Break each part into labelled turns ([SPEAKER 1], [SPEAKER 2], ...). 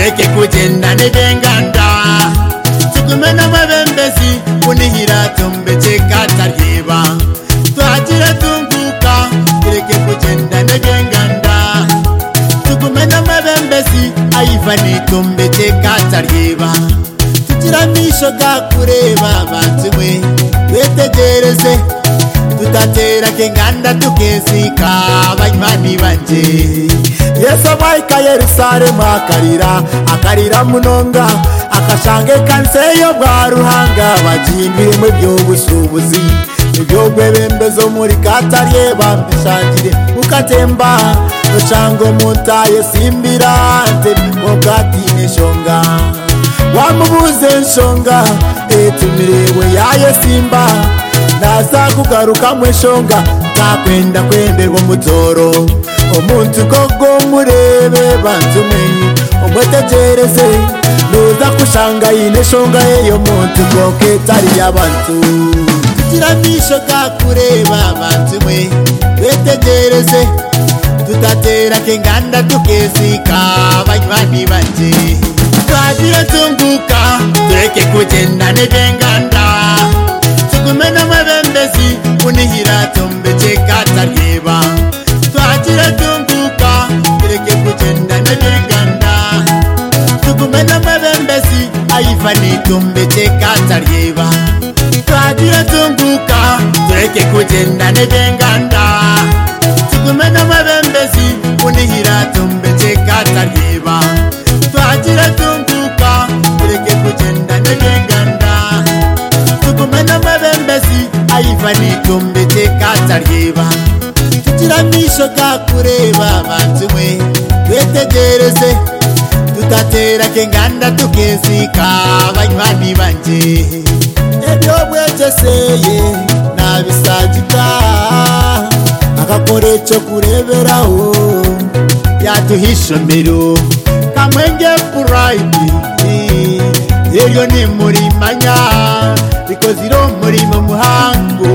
[SPEAKER 1] tureke kugenda n'ibenganda tugume n'amabembezi kunihira tumbece katareba twagire tunguka tureke kugenda n'ibenganda tugume n'amabembezi ayivani tumbece katareba tugira misho gakureba abantu mwe wetegereze tutatera kenganda tukezika abanywanyi banje Yesu abaika Yerusalemu akarira munonga akashange kanseyo bwa ruhanga bajindire mu by'ubusubuzi ibyo gwebembezo muri katareba mbishangire ukatemba rucango muntaye simbira ante mugati neshonga wamubuze nshonga etumirewe yaye simba naza kugaruka mweshonga takwenda kwemberwa mutoro omuntu gogo murebe bantu mwe omwetegereze nuza kushanga ineshonga eyo muntu goke tari y'abantu tugira misho kakureba bantu mwe wetegereze tutatera kenganda tukezika abanywanyi banje twagire tunguka tureke kugenda n'ibenganda tugume n'amabembezi kunihira tumbece katareba twagire tunguka tureke kugenda n'ibenganda tugume n'amabembezi ayivani tumbece katareba twagire tunguka tureke kugenda n'ibenganda tugume n'amabembezi kunihira tumbece katareba twagire tunguka tureke kugenda n'ibenganda tugume n'amabembezi ayivani tumbece katareba tugira misho kakureba abantu mwe wetegereze tutatera kenganda tukezika abanywanyi banje ebyo bwegeseye nabisagika akakore cyo kureberaho yaduhishomero kamwenge pride eyo ni muri manya bikoziro muri mu muhango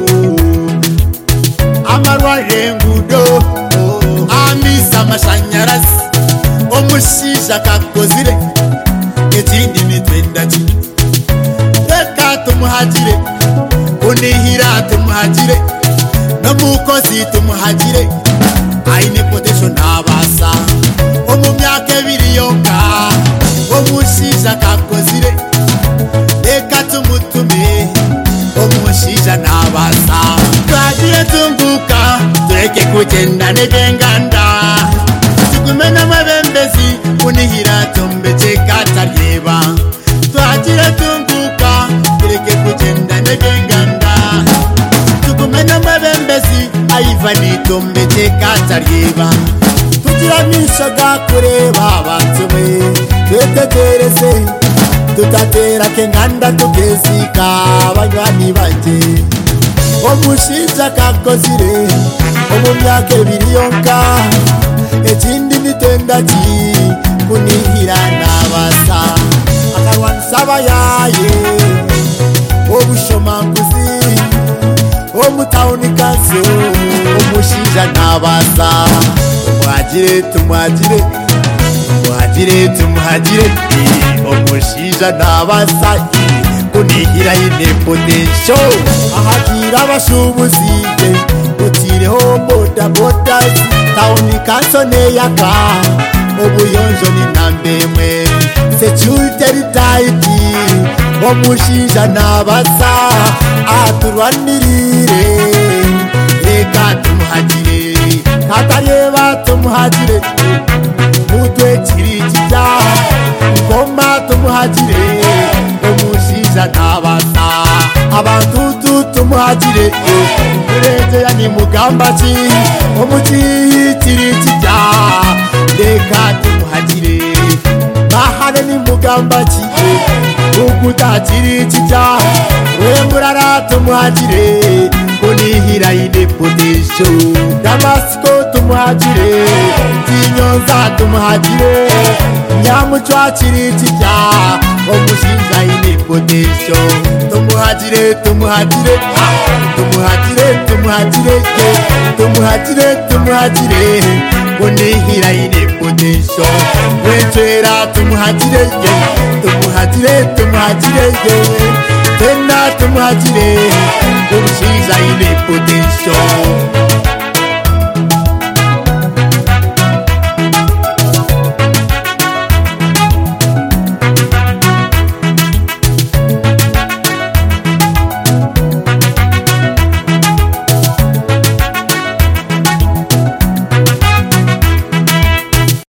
[SPEAKER 1] amarwaje ngudo amisa amashanyarazi omushisha kakozire ekindi mitwendaki reka tumuhagire kunihira tumuhagire n'umukozi tumuhagire aine potential nabasa omu myaka ebiri yonka omushisha kakozire reka tumutume omushisha nabasa twagire tunguka tureke kugenda n'ibenganda tugume n'amabembezi kunihira tumbece katareba twagire tunguka tureke kugenda n'ibenganda tugume n'amabembezi ayivani tumbece katareba tugira misho gakureba abantu mwe twetegereze tutatera kenganda tukezika abanywanyi banje omushinja kakozire omu myaka ebiri yonka ekindi mitendaki kunihira nabasa akarwanisaba yaye obushomanguzi omutawunikazo omushinja nabasa tumuhagire omushinja nabasa kunihira ine potential ahagira abashubuziye utireho boda tawuni kansone yaka obuyonjo ni nambemwe security tight omushinja nabasa aturwanirire reka tumuhagire katareba tumuhagire mutwe kirikijya ngoma tumuhagire omushinja nabasa abantu tumuhagire urete ni mugambaki omukirikijya reka tumuhagire bahane ni mugambaki ukutakirikijya we murara tumuhagire kunihira ine potential Damasco tumuhagire Tinyonza tumuhagire Nyamuchwa kirikijya omushinja ine potential tumuhagire kunihira ine potential potential. Wetera tumuhagire ye, tumuhagire ye, tena tumuhagire, ubushiza ine potential.